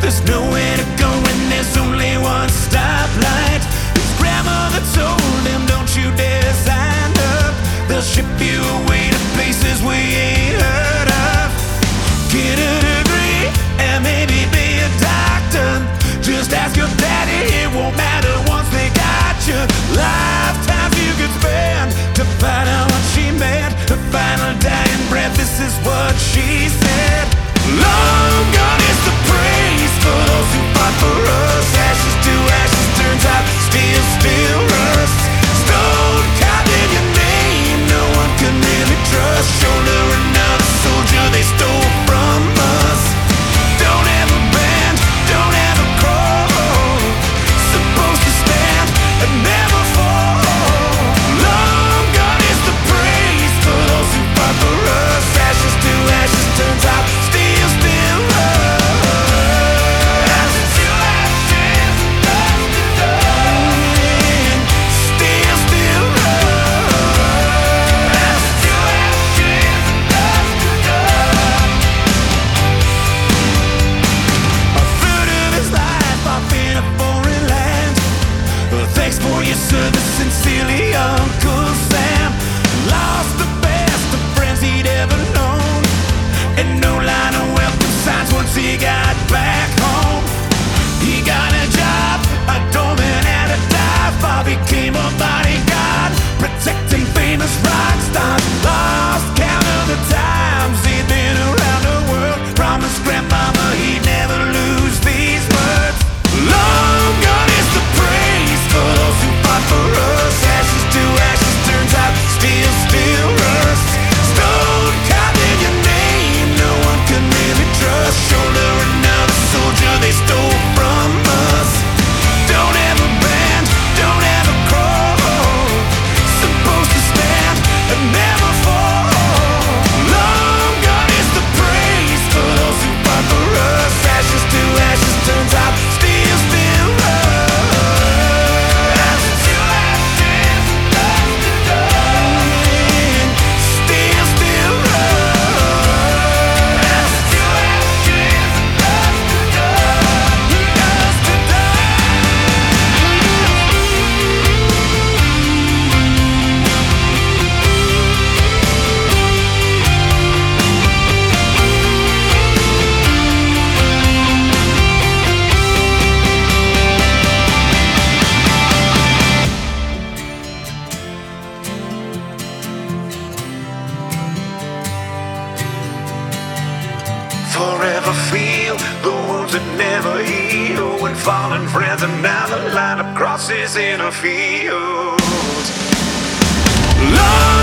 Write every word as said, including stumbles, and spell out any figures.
There's nowhere to go and there's only one stoplight. His grandmother told him, don't you dare sign up. They'll ship you away to places we ain't heard of. Get a degree and maybe be a doctor. Just ask your daddy, it won't matter once they got you. Lifetimes you could spend to find out what she meant. Her final dying breath, this is what she said. Long gone is the praise for those who fought for us. Ashes to ashes turns out steel still rust. Stone carved in your name, no one can really trust. Shoulder another soldier they stole from us. Don't ever bend, don't ever crawl. Supposed to stand and never fall. Long gone is the praise for those who fought for us. Ashes to ashes turns out steel still rust. Ashes to ashes, dust to dust. Steel still rust. Ashes to ashes, dust to dust. A third of his life off in a foreign land. Well, thanks for your service, sincerely, Uncle Sam. Lost the best of friends he'd ever known, and no line of welcome signs once he got back home. He got a job, a doorman at a dive bar. Became a bodyguard, protecting famous rock stars. Lost count of the times he'd been around the world. Promised grandmama he'd never lose these words. Long gone is the praise for those who fought for us. Ashes to ashes turns out steel still rust. Stone carved in your name, no one can really trust. Shoulder another soldier they stole from us. Don't ever bend, don't ever crawl. Supposed to stand and never fall. Long gone is the praise for those who fought for us. Ashes to ashes turns out steel still rust. Ashes to ashes, dust to dust. Steel still rust. Ashes to ashes, dust to dust. Dust to forever feel the wounds that never heal. When fallen friends another line of crosses in a field. Love